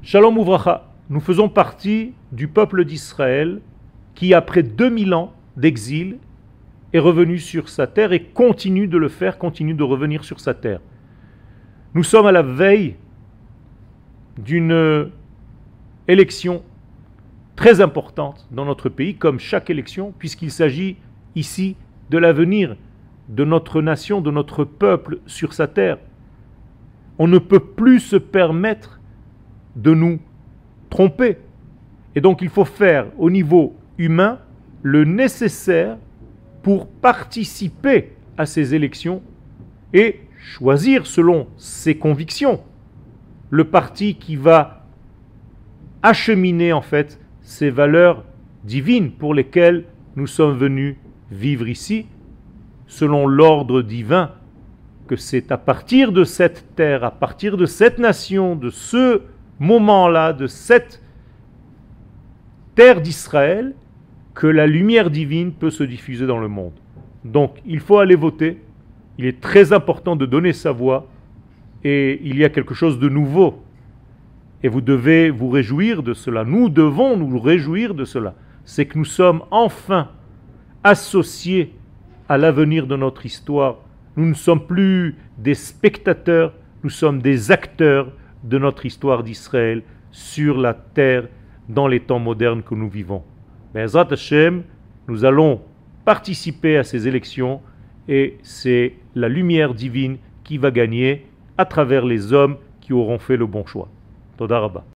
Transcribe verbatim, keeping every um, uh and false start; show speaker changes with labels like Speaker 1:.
Speaker 1: Shalom Uvracha, nous faisons partie du peuple d'Israël qui, après deux mille ans d'exil, est revenu sur sa terre et continue de le faire, continue de revenir sur sa terre. Nous sommes à la veille d'une élection très importante dans notre pays, comme chaque élection, puisqu'il s'agit ici de l'avenir de notre nation, de notre peuple sur sa terre. On ne peut plus se permettre de nous tromper. Et donc il faut faire au niveau humain le nécessaire pour participer à ces élections et choisir selon ses convictions le parti qui va acheminer en fait ces valeurs divines pour lesquelles nous sommes venus vivre ici, selon l'ordre divin, que c'est à partir de cette terre, à partir de cette nation, de ce moment-là, de cette terre d'Israël, que la lumière divine peut se diffuser dans le monde. Donc, il faut aller voter. Il est très important de donner sa voix. Et il y a quelque chose de nouveau. Et vous devez vous réjouir de cela. Nous devons nous réjouir de cela. C'est que nous sommes enfin associés à l'avenir de notre histoire. Nous ne sommes plus des spectateurs, nous sommes des acteurs de notre histoire d'Israël sur la terre dans les temps modernes que nous vivons. Be'ezrat Hashem, nous allons participer à ces élections et c'est la lumière divine qui va gagner à travers les hommes qui auront fait le bon choix. Toda Rabba.